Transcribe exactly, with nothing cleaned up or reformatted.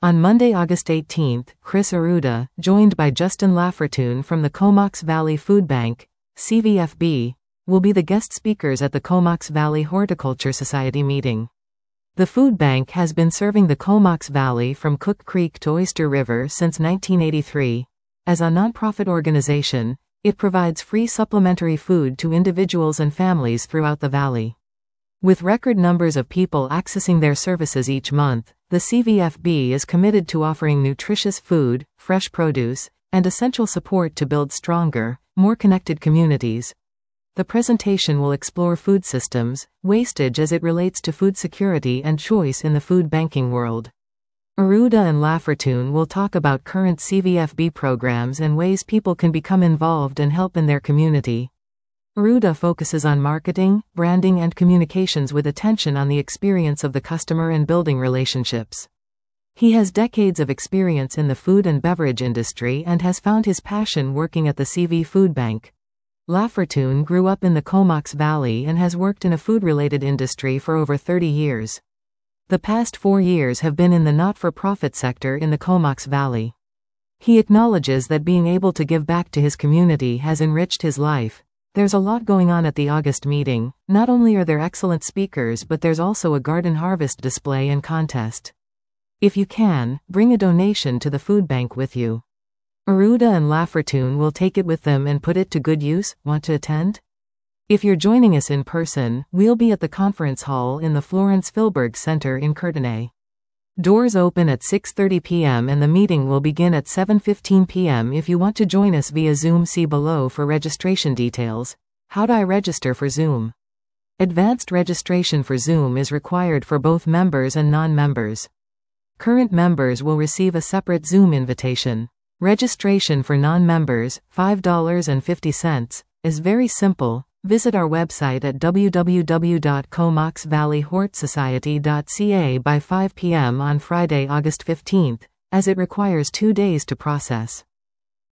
On Monday, August eighteenth, Chris Arruda, joined by Justin Laffertune from the Comox Valley Food Bank, C V F B, will be the guest speakers at the Comox Valley Horticulture Society meeting. The food bank has been serving the Comox Valley from Cook Creek to Oyster River since nineteen eighty-three. As a nonprofit organization, it provides free supplementary food to individuals and families throughout the valley. With record numbers of people accessing their services each month, the C V F B is committed to offering nutritious food, fresh produce, and essential support to build stronger, more connected communities. The presentation will explore food systems, wastage as it relates to food security and choice in the food banking world. Arruda and Laffertune will talk about current C V F B programs and ways people can become involved and help in their community. Arruda focuses on marketing, branding and communications with attention on the experience of the customer and building relationships. He has decades of experience in the food and beverage industry and has found his passion working at the C V Food Bank. Laffertune grew up in the Comox Valley and has worked in a food-related industry for over thirty years. The past four years have been in the not-for-profit sector in the Comox Valley. He acknowledges that being able to give back to his community has enriched his life. There's a lot going on at the August meeting. Not only are there excellent speakers, but there's also a garden harvest display and contest. If you can, bring a donation to the food bank with you. Arruda and Laffertune will take it with them and put it to good use. Want to attend? If you're joining us in person, we'll be at the conference hall in the Florence Filberg Center in Courtenay. Doors open at six thirty p m and the meeting will begin at seven fifteen p m If you want to join us via Zoom, see below for registration details. How do I register for Zoom? Advanced registration for Zoom is required for both members and non-members. Current members will receive a separate Zoom invitation. Registration for non-members, five dollars and fifty cents, is very simple. Visit our website at w w w dot comox valley hort society dot c a by five p m on Friday, August fifteenth, as it requires two days to process.